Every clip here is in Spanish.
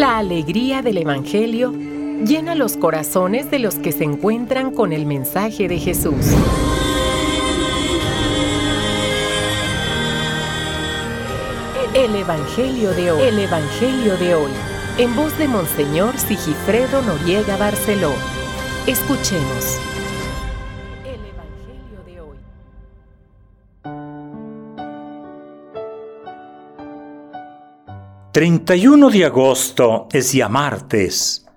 La alegría del Evangelio llena los corazones de los que se encuentran con el mensaje de Jesús. El Evangelio de hoy. El Evangelio de hoy. En voz de Monseñor Sigifredo Noriega Barceló. Escuchemos. El Evangelio de hoy. 31 de agosto es ya martes.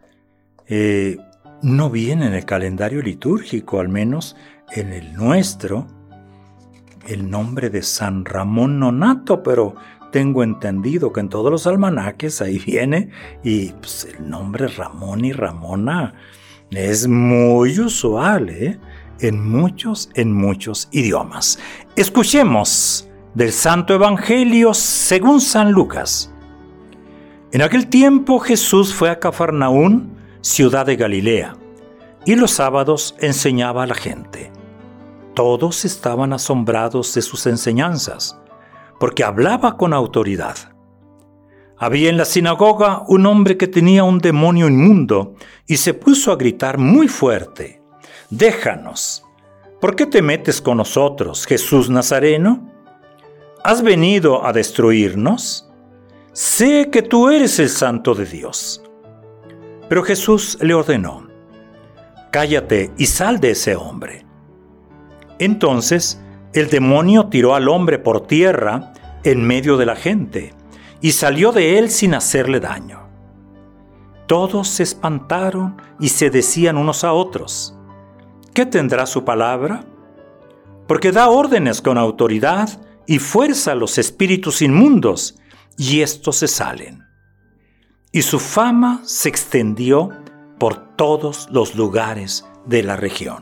No viene en el calendario litúrgico, al menos en el nuestro, el nombre de San Ramón Nonnato, pero tengo entendido que en todos los almanaques ahí viene, y pues, el nombre Ramón y Ramona es muy usual, en muchos idiomas. Escuchemos del Santo Evangelio según San Lucas. En aquel tiempo Jesús fue a Cafarnaún, ciudad de Galilea, y los sábados enseñaba a la gente. Todos estaban asombrados de sus enseñanzas, porque hablaba con autoridad. Había en la sinagoga un hombre que tenía un demonio inmundo y se puso a gritar muy fuerte: «Déjanos, ¿por qué te metes con nosotros, Jesús Nazareno? ¿Has venido a destruirnos? Sé que tú eres el Santo de Dios». Pero Jesús le ordenó: «Cállate y sal de ese hombre». Entonces el demonio tiró al hombre por tierra en medio de la gente y salió de él sin hacerle daño. Todos se espantaron y se decían unos a otros: ¿qué tendrá su palabra? Porque da órdenes con autoridad y fuerza a los espíritus inmundos, y estos se salen. Y su fama se extendió por todos los lugares de la región.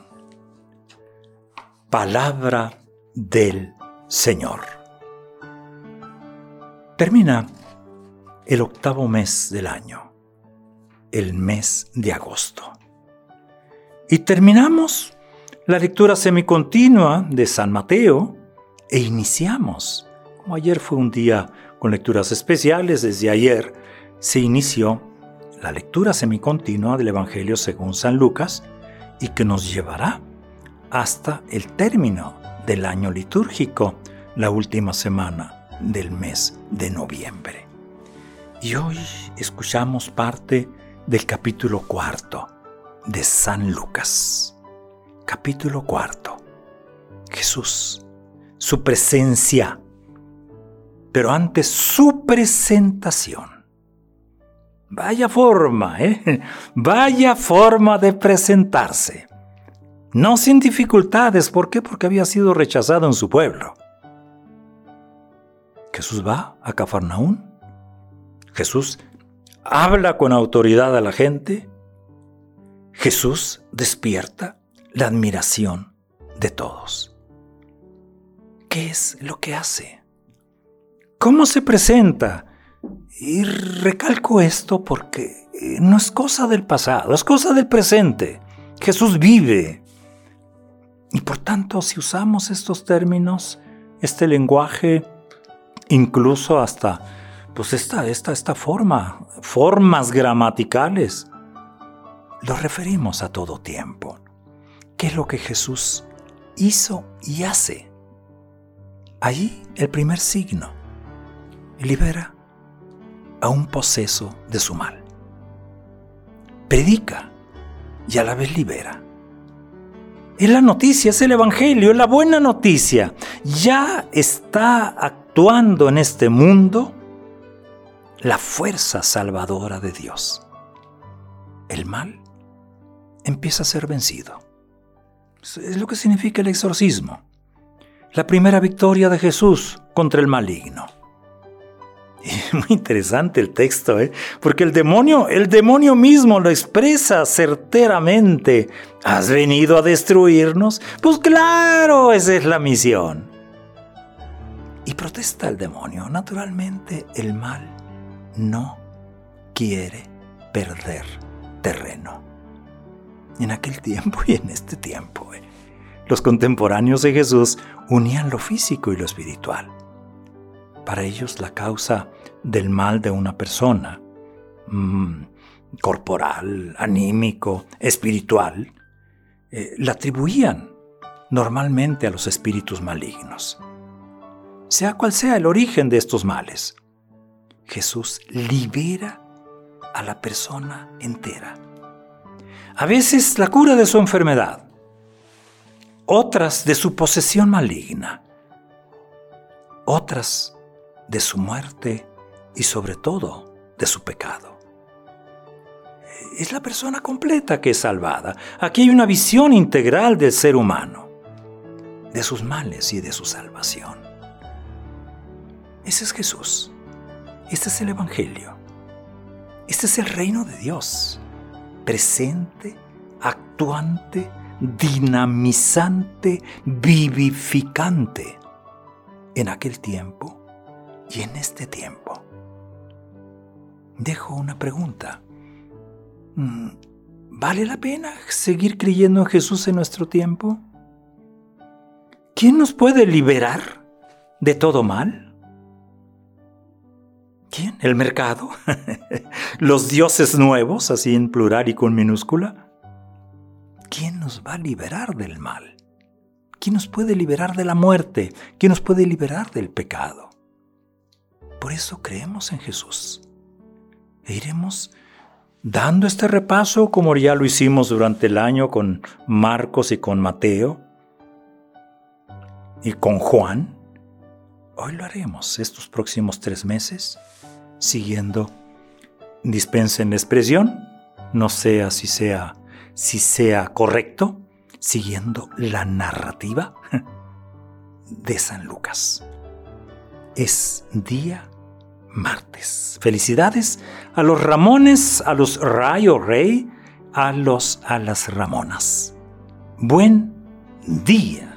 Palabra del Señor. Termina el 8º mes del año, el mes de agosto. Y terminamos la lectura semicontinua de San Mateo e iniciamos. Como ayer fue un día con lecturas especiales, desde ayer se inició la lectura semicontinua del Evangelio según San Lucas y que nos llevará hasta el término del año litúrgico, la última semana del mes de noviembre. Y hoy escuchamos parte del capítulo 4 de San Lucas. Capítulo 4. Jesús, su presencia, pero antes su presentación. Vaya forma, Vaya forma de presentarse. No sin dificultades. ¿Por qué? Porque había sido rechazado en su pueblo. Jesús va a Cafarnaún. Jesús habla con autoridad a la gente. Jesús despierta la admiración de todos. ¿Qué es lo que hace? ¿Cómo se presenta? Y recalco esto porque no es cosa del pasado, es cosa del presente. Jesús vive. Y por tanto, si usamos estos términos, este lenguaje, incluso hasta pues esta formas gramaticales, lo referimos a todo tiempo. ¿Qué es lo que Jesús hizo y hace? Allí el primer signo: libera a un poseso de su mal. Predica y a la vez libera. Es la noticia, es el Evangelio, es la buena noticia. Ya está actuando en este mundo la fuerza salvadora de Dios. El mal empieza a ser vencido. Es lo que significa el exorcismo. La primera victoria de Jesús contra el maligno. Y muy interesante el texto, porque el demonio mismo lo expresa certeramente. ¿Has venido a destruirnos? Pues claro, esa es la misión. Y protesta el demonio. Naturalmente, el mal no quiere perder terreno. En aquel tiempo y en este tiempo, los contemporáneos de Jesús unían lo físico y lo espiritual. Para ellos la causa del mal de una persona corporal, anímico, espiritual, la atribuían normalmente a los espíritus malignos. Sea cual sea el origen de estos males, Jesús libera a la persona entera. A veces la cura de su enfermedad, otras de su posesión maligna, otras de su muerte y sobre todo de su pecado. Es la persona completa que es salvada. Aquí hay una visión integral del ser humano, de sus males y de su salvación. Ese es Jesús. Este es el Evangelio. Este es el reino de Dios, presente, actuante, dinamizante, vivificante en aquel tiempo y en este tiempo. Dejo una pregunta. ¿Vale la pena seguir creyendo en Jesús en nuestro tiempo? ¿Quién nos puede liberar de todo mal? ¿Quién? ¿El mercado? ¿Los dioses nuevos, así en plural y con minúscula? ¿Quién nos va a liberar del mal? ¿Quién nos puede liberar de la muerte? ¿Quién nos puede liberar del pecado? Por eso creemos en Jesús. E iremos dando este repaso como ya lo hicimos durante el año con Marcos y con Mateo y con Juan. Hoy lo haremos estos próximos 3 meses, siguiendo, dispensen la expresión, no sé si sea correcto, siguiendo la narrativa de San Lucas. Es día martes. Felicidades a los Ramones, a los Rayo Rey, a las Ramonas. Buen día.